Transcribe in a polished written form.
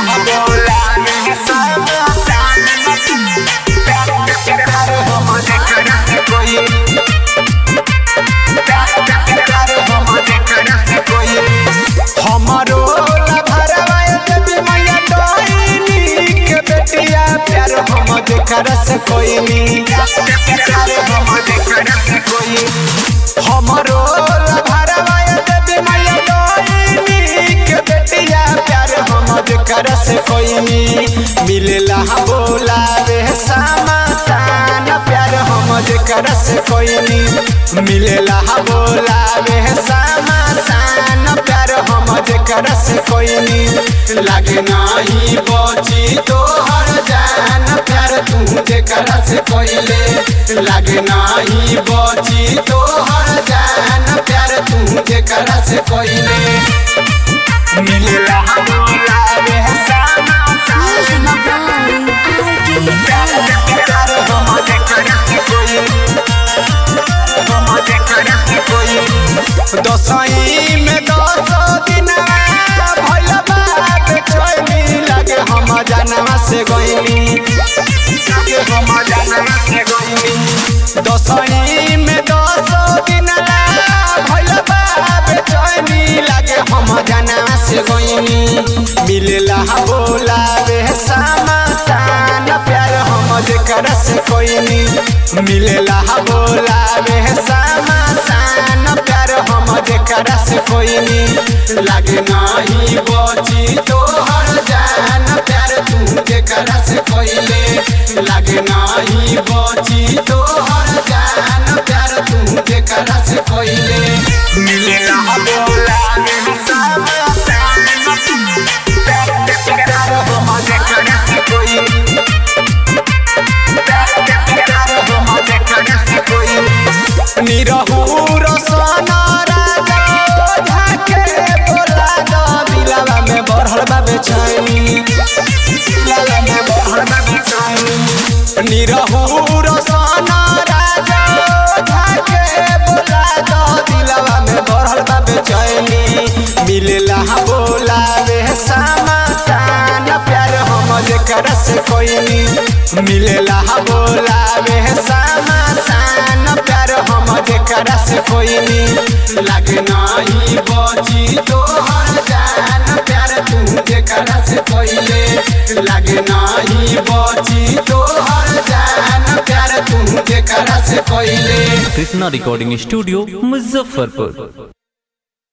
हमारो भरवा देवी मैया डोइनी के बेटिया प्यार हम जेकर से कोइनी हमारो भरवा देवी मैया डोइनी के बेटिया प्यार हम जेकर से कोइनी मिलेला बोलावे समासान प्यार हम जेकर से कोइनी मिलेला बोलावे समासान प्यार हम जेकर से कोइनी लागे नाही बची तोहर जान प्यार तू जेकर से कोइले लागे नाही बची तोहर जान प्यार तू जेकर से कोइले मिलेला बोलावे समासान प्यार हम जेकर से कोइनी दसई में 10 दिन भइल बात छोइनी लागे हम जानवा से गइनी दसई में 10 दिन भइल बात छोइनी लागे हम जानवा से गइनी मिलेला बोलावे समासान प्यार हम जेकर से कोइनी मिलेला बोलावे समासान प्यार हम जेकर से कोइनी लागे नाही बची तोहर जान प्यार तू जेकर से कोइले लागे नाही बची तोहर जान प्यार तू जेकर से कोइले मिलेला बोलावे समासान प्यार हम जेकर से कोइनी निरहु रसन राजा ढाके बोला दो दिलवा में बढ़ल बा बेचैनी दिलवा में बढ़ल बा बेचैनी निरहु रसन राजा ढाके बोला दो दिलवा में बढ़ल बा बेचैनी मिलेला बोलावे समासान प्यार हम जेकर से कोइनी मिलेला बोलावे समासान प्यार हम जेकर से कोइनी लागे नाही बची तोहर जान प्यार तू जेकर से कोइले लागे नाही बची तोहर जान प्यार तू जेकर से कोइले कृष्णा रिकॉर्डिंग स्टूडियो मुजफ्फरपुर।